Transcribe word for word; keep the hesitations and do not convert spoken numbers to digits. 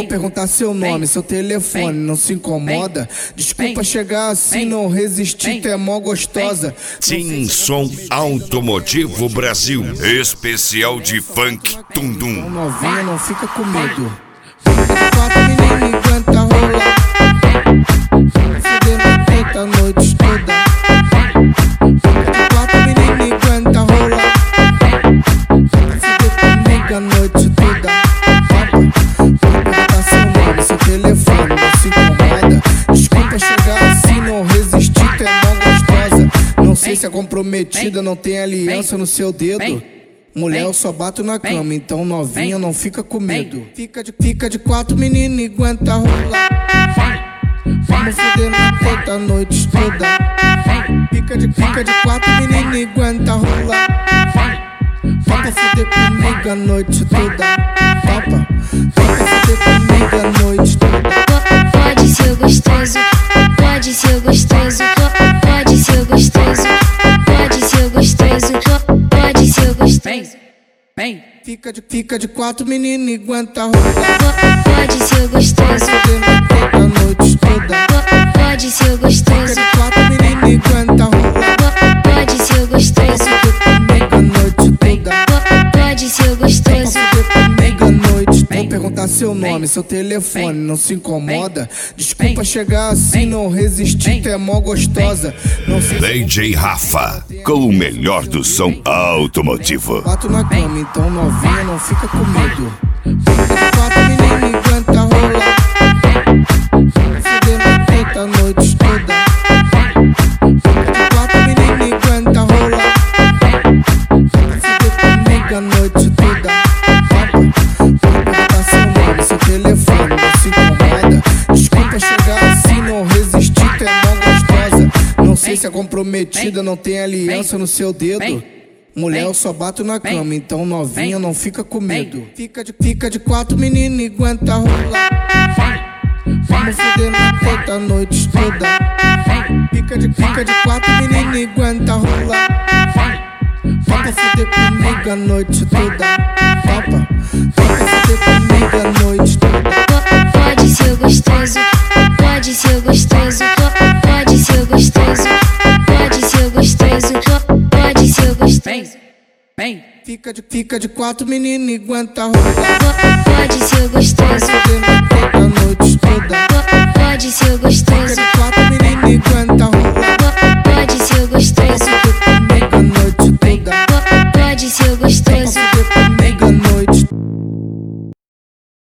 Vou perguntar seu nome, seu telefone, não se incomoda? Desculpa chegar assim, não resistir, tu é mó gostosa. Sim, Som Automotivo Brasil, especial de funk Tundum. Novinha, não fica com medo. Quatro meninas aguenta rolar, fudendo teta a noite toda. Quatro meninas aguenta rolar, fuder comigo a noite toda. Vou perguntar seu nome, seu telefone, não se incomoda? Desculpa chegar assim, não resistir, tu é mó gostosa. Não sei se é comprometida, não tem aliança no seu dedo. Mulher, eu só bato na cama, então novinha, não fica com medo. Fica de, fica de quatro, menina, e aguenta rolar. Vamos foder na teta a noite toda. Fica de, fica de quatro, menina, e aguenta rolar. Topa foder comigo a noite toda. Topa, topa foder comigo a noite toda. Pode ser gostoso, pode ser gostoso, pode ser gostoso, pode ser gostoso, pode ser gostoso. Vem, Fica de, fica de quatro, menina, e aguenta rolar. Pode ser gostoso, a noite toda. pode ser gostoso, Fica de quatro, menina, e aguenta rolar. pode ser gostoso, Comigo a noite toda. pode ser gostoso. Comigo a noite. Vou perguntar seu nome, seu telefone, não se incomoda? Desculpa chegar assim, não resistir, tu é mó gostosa. Não sei D J Rafa, com o melhor do som automotivo. bato na cama, então novinha, não fica com medo. Quatro meninas aguenta rolar, fudendo teta a noite toda. Quatro meninas aguenta rolar, fuder comigo a noite toda. Vou perguntar seu nome, seu telefone, não se incomoda? Desculpa chegar assim, não resistir, tu é mó gostosa. Não sei se é comprometida, não tem aliança no seu dedo. Mulher, eu só bato na cama, então novinha, não fica com medo. Fica de, fica de quatro, menina, e aguenta rolar. Vamos foder na teta a noite toda. Fica de, fica de quatro, menina, e aguenta rolar. Topa foder comigo a noite toda. Topa, topa foder comigo a noite toda. Pode ser gostoso, pode ser gostoso, pode ser gostoso, pode ser gostoso, pode ser gostoso. vem, Fica de, fica de quatro, menina, e aguenta rolar. Pode ser